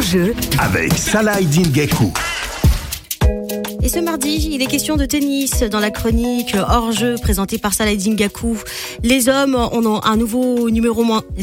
Hors-jeu avec Salah Eddine Gakou. Et ce mardi, il est question de tennis dans la chronique hors-jeu présentée par Salah Eddine Gakou. Les hommes ont un nouveau numéro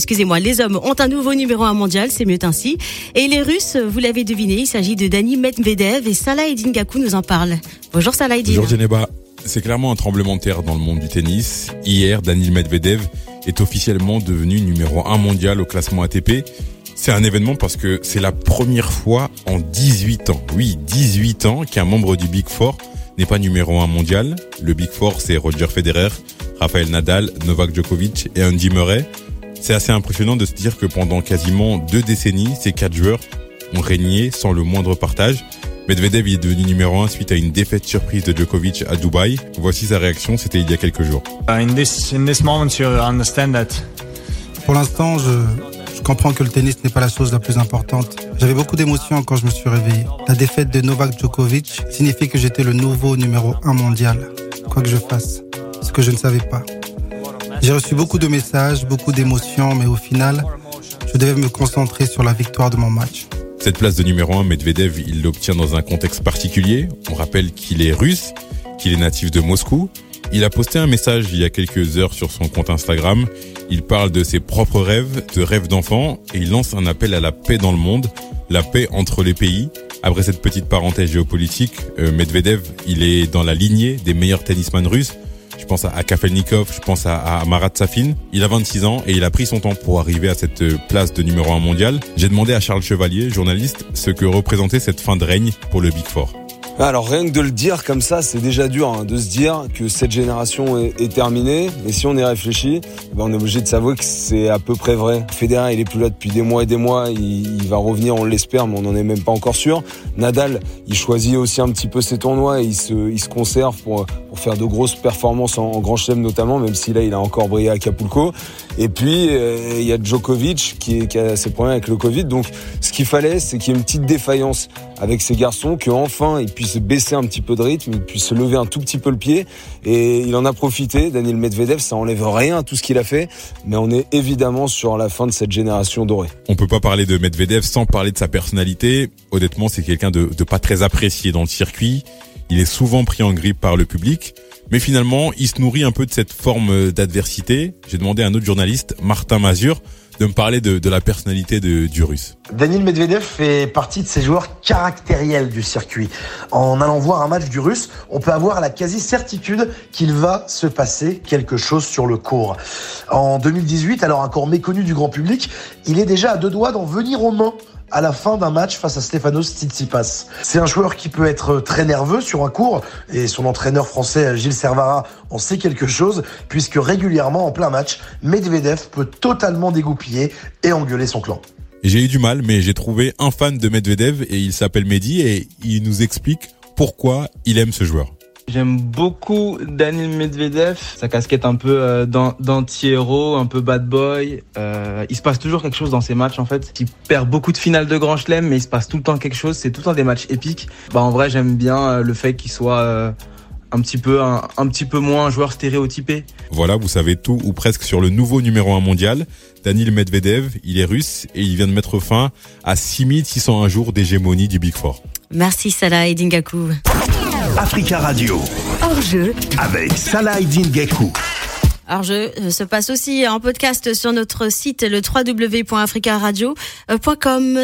1 mondial, c'est mieux ainsi. Et les Russes, vous l'avez deviné, il s'agit de Dani Medvedev et Salah Eddine Gakou nous en parle. Bonjour Salah Eddine. Bonjour Djeneba. C'est clairement un tremblement de terre dans le monde du tennis. Hier, Dani Medvedev est officiellement devenu numéro 1 mondial au classement ATP. C'est un événement parce que c'est la première fois en 18 ans, oui 18 ans, qu'un membre du Big Four n'est pas numéro 1 mondial. Le Big Four, c'est Roger Federer, Rafael Nadal, Novak Djokovic et Andy Murray. C'est assez impressionnant de se dire que pendant quasiment 2 décennies, ces 4 joueurs ont régné sans le moindre partage. Medvedev est devenu numéro 1 suite à une défaite surprise de Djokovic à Dubaï. Voici sa réaction, c'était il y a quelques jours. In this moment you understand that. Pour l'instant, je comprends que le tennis n'est pas la chose la plus importante. J'avais beaucoup d'émotions quand je me suis réveillé. La défaite de Novak Djokovic signifie que j'étais le nouveau numéro 1 mondial. Quoi que je fasse, ce que je ne savais pas. J'ai reçu beaucoup de messages, beaucoup d'émotions, mais au final, je devais me concentrer sur la victoire de mon match. Cette place de numéro 1, Medvedev, il l'obtient dans un contexte particulier. On rappelle qu'il est russe, qu'il est natif de Moscou. Il a posté un message il y a quelques heures sur son compte Instagram. Il parle de ses propres rêves, de rêves d'enfant, et il lance un appel à la paix dans le monde, la paix entre les pays. Après cette petite parenthèse géopolitique, Medvedev, il est dans la lignée des meilleurs tennisman russes. Je pense à Kafelnikov, je pense à Marat Safin. Il a 26 ans et il a pris son temps pour arriver à cette place de numéro 1 mondial. J'ai demandé à Charles Chevalier, journaliste, ce que représentait cette fin de règne pour le Big Four. Alors rien que de le dire comme ça, c'est déjà dur de se dire que cette génération est terminée. Et si on y réfléchit, on est obligé de savoir que c'est à peu près vrai. Federer, il est plus là depuis des mois et des mois. Il va revenir, on l'espère, mais on n'en est même pas encore sûr. Nadal, il choisit aussi un petit peu ses tournois et il se conserve pour faire de grosses performances en Grand Chelem notamment, même si là il a encore brillé à Acapulco. Et puis il y a Djokovic qui a ses problèmes avec le Covid. Donc ce qu'il fallait, c'est qu'il y ait une petite défaillance avec ces garçons, qu'enfin ils puissent baisser un petit peu de rythme, ils puissent se lever un tout petit peu le pied. Et il en a profité, Daniil Medvedev, ça enlève rien à tout ce qu'il a fait, mais on est évidemment sur la fin de cette génération dorée. On peut pas parler de Medvedev sans parler de sa personnalité. Honnêtement, c'est quelqu'un de pas très apprécié dans le circuit. Il est souvent pris en grippe par le public. Mais finalement, il se nourrit un peu de cette forme d'adversité. J'ai demandé à un autre journaliste, Martin Mazur, de me parler de la personnalité du Russe. Daniil Medvedev fait partie de ces joueurs caractériels du circuit. En allant voir un match du Russe, on peut avoir la quasi-certitude qu'il va se passer quelque chose sur le court. En 2018, alors encore méconnu du grand public, il est déjà à 2 doigts d'en venir aux mains à la fin d'un match face à Stefanos Tsitsipas. C'est un joueur qui peut être très nerveux sur un court, et son entraîneur français Gilles Servara en sait quelque chose, puisque régulièrement en plein match, Medvedev peut totalement dégoupiller et engueuler son clan. J'ai eu du mal, mais j'ai trouvé un fan de Medvedev et il s'appelle Mehdi et il nous explique pourquoi il aime ce joueur. J'aime beaucoup Daniil Medvedev, sa casquette un peu d'anti-héros, un peu bad boy. Il se passe toujours quelque chose dans ses matchs en fait. Il perd beaucoup de finales de Grand Chelem, mais il se passe tout le temps quelque chose. C'est tout le temps des matchs épiques. En vrai, j'aime bien le fait qu'il soit un petit peu moins un joueur stéréotypé. Voilà, vous savez tout ou presque sur le nouveau numéro 1 mondial. Daniil Medvedev, il est russe et il vient de mettre fin à 6601 jours d'hégémonie du Big Four. Merci Salah Eddine Gakou. Africa Radio. Hors-jeu Avec Salah Eddine Gakou. Hors-jeu se passe aussi en podcast sur notre site le www.africaradio.com.